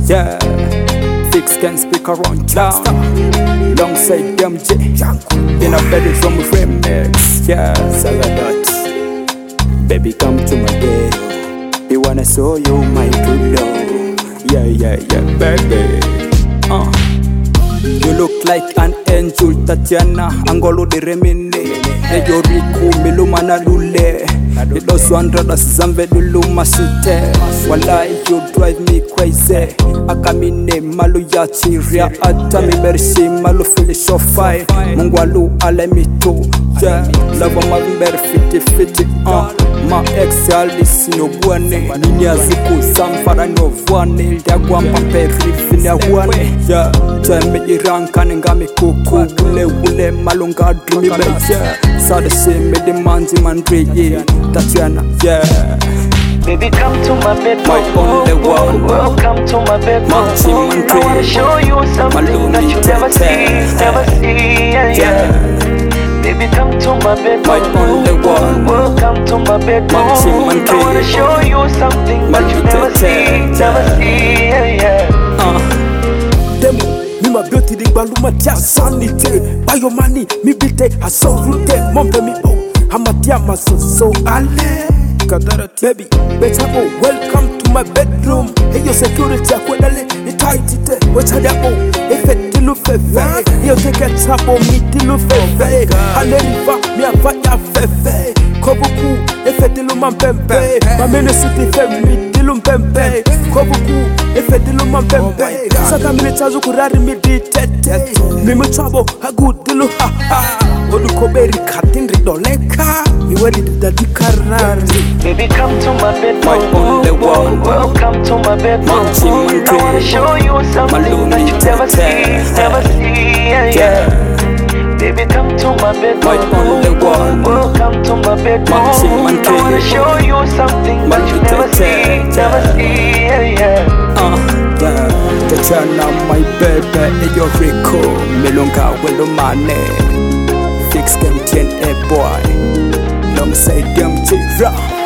Yeah, Fix can speak around town. Alongside MJ in a bedroom remix. Yeah, Saladot. Baby, come to my bed. You wanna show you my true love. Yeah, baby. You look like an angel, Tatiana. Angolo de remine. Eyoriku milumana lule. Idoswandra zambe luluma shite. Walai, you drive me crazy. Akamine malu ya chiria. Atami bershi malu fili shofai. Mungwalu alemitu. Yeah, love mavimber fiti. Ma ex alisi no buane. Nini aziku samfara no vuane. Liagwa mpaperi fini ahuane. Yeah, teme rankane ngami kuku ule malunga dreamy baby. Sada shame the manzi mandreye Tatiana, yeah. Baby, come to my bed, my only one. Welcome to my bed, Manzi mandreye. I wanna show you something that you never see, yeah. Baby, come to my bed, my only one. Welcome to my bed, Manzi mandreye. I wanna show you something that you never see, yeah. My beauty the baluma tia sanity. Buy your money, me beat it. I saw root it, mom me oh. I'm a diama so ale. Kadara baby, better go. Welcome to my bedroom. Hey, your security akwedale, it tight it. What's a dabo? If it dilu fefe, you take a trouble me dilu fefe. Aleriva, me a fire fefe. Kobuku, if it dilu man pempe. My ministry femi dilu pempe. Kobuku, if it dilu man pempe. Saka militazu kurari mi di tete. Mimi trouble, a good dilu ha ha. Odukoberi katindri doleka. Mi wedi dadi karari. Baby, come to my bed, my only one. Welcome to my bed, Manzi mandreye. I wanna show you something that you never see, yeah. Baby, come to my bed, my only one. Welcome to my bed, Manzi I mandreye. wanna show you something that you never see, yeah. Yeah, Tatiana, my baby, Eyoriku milunga welumane. Fix can tien a boy. Alongside them, Tira.